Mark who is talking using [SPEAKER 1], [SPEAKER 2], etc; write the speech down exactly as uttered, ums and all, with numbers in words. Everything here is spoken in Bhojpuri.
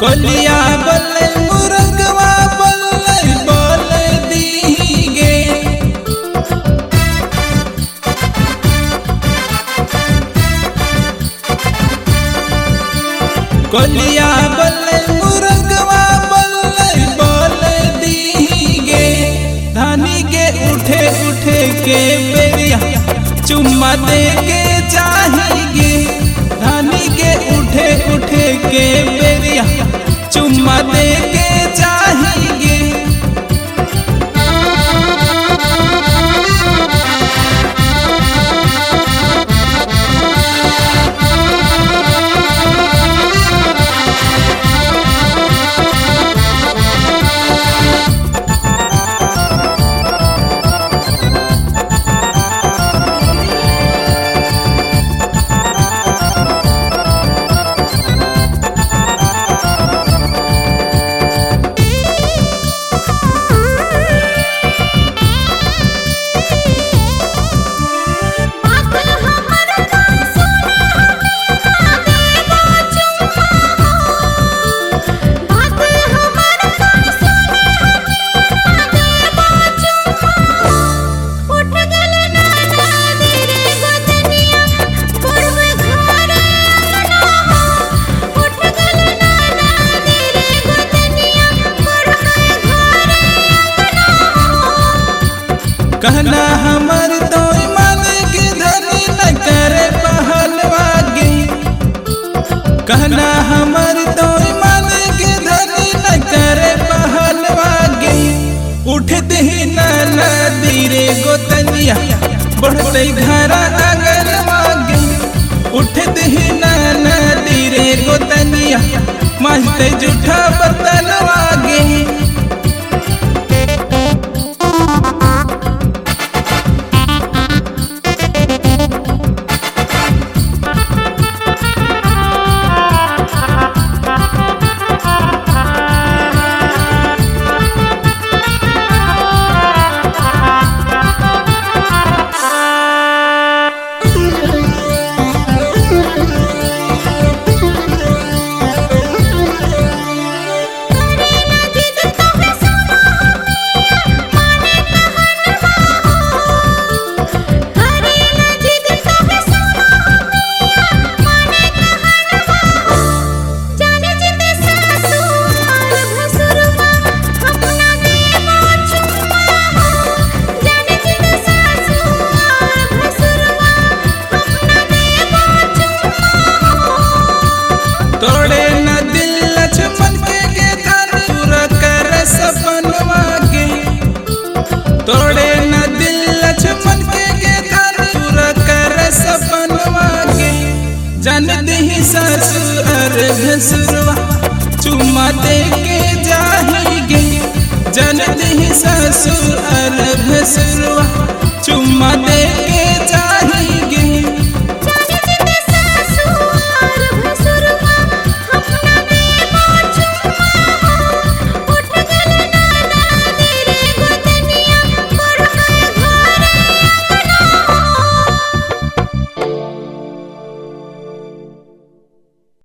[SPEAKER 1] कोलिया बोले मुरगवा बोले बोल दीगे। कोलिया बोले मुरगवा बोले बोल दीगे। धानी के उठे उठे के बेरिया चुम्मा दे के चाहिए। धानी के उठे उठे के बेरिया चुम्मा दे के चाहिए। कहना हमर तो मन के धनी न करे पहलवागे। कहना हमर तो मन के धनी न करे पहलवागे। उठते ही नाना धीरे गोतनिया बढ़ते घर आंगन वागे। उठते ही नाना धीरे गोतनिया मस्ते जूठा बतन वागे। तोड़े न दिल लक्ष्मण के के धन पूरा कर सपनवा के। तोड़े न दिल लक्ष्मण के के धन पूरा कर सपनवा के। जन दही ससुर भसुरवा चुम्मा दे के जाहिगे। जन दही ससुर